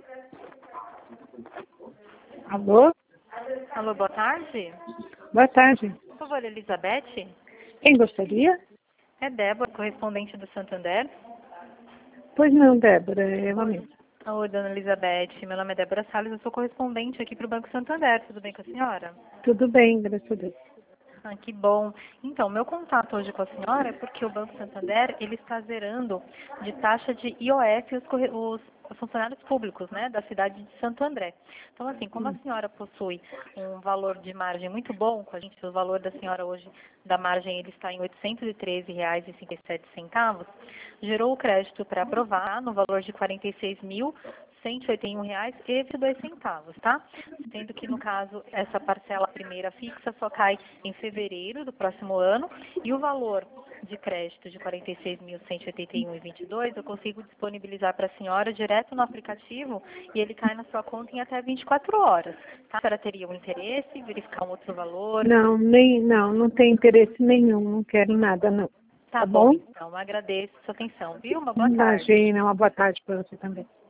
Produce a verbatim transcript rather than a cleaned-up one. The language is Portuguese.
Alô? Alô, boa tarde. Boa tarde. Por favor, Elizabeth? Quem gostaria? É Débora, correspondente do Santander. Pois não, Débora, é ela mesma. Oi, dona Elizabeth. Meu nome é Débora Salles, eu sou correspondente aqui para o Banco Santander. Tudo bem com a senhora? Tudo bem, graças a Deus. Ah, que bom. Então, meu contato hoje com a senhora é porque o Banco Santander, ele está zerando de taxa de I O F os, corre- os- os funcionários públicos, né, da cidade de Santo André. Então, assim, como a senhora possui um valor de margem muito bom com a gente, o valor da senhora hoje da margem ele está em oitocentos e treze reais e cinquenta e sete centavos, gerou o crédito para aprovar no valor de quarenta e seis mil cento e oitenta e um reais e vinte e dois centavos, tá? Sendo que, no caso, essa parcela primeira fixa só cai em fevereiro do próximo ano e o valor de crédito de quarenta e seis mil cento e oitenta e um reais e vinte e dois eu consigo disponibilizar para a senhora direto no aplicativo e ele cai na sua conta em até vinte e quatro horas. Tá? A senhora teria um interesse, verificar um outro valor? Não, nem, não, não tem interesse nenhum, não quero nada, não. Tá, Tá bom, bom? então. Agradeço a sua atenção, viu? Uma boa tarde. Imagina, uma boa tarde para você também.